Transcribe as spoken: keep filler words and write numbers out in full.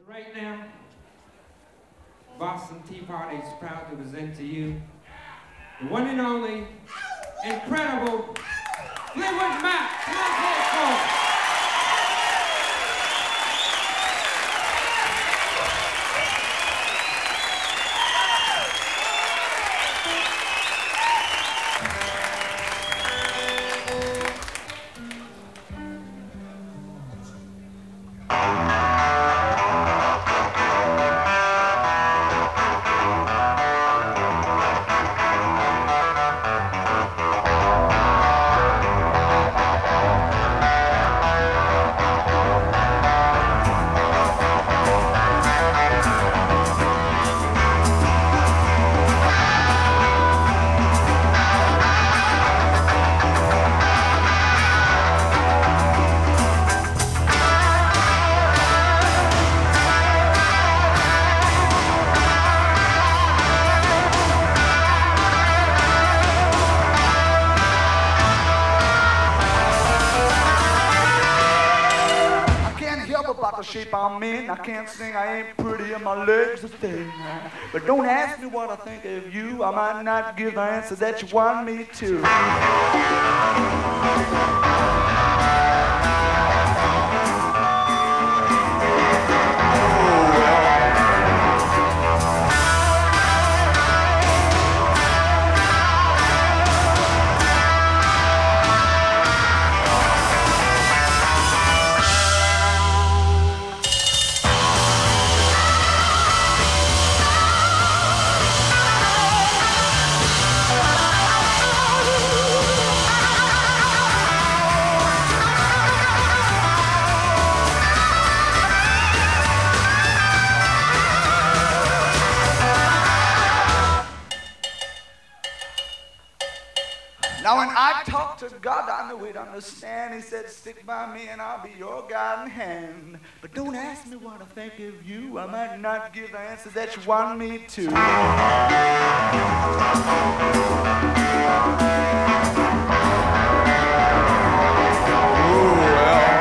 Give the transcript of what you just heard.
Right now, Boston Tea Party is proud to present to you the one and only, incredible Fleetwood Mac. Come on, folks. About the shape I'm in, I can't sing, I ain't pretty, and my legs are thin. But don't ask me what I think of you, I might not give the answer that you want me to. Now when I talked to God, I knew he'd understand. He said, stick by me and I'll be your guiding hand. But don't ask me what I think of you. I might not give the answer that you want me to. Oh, well.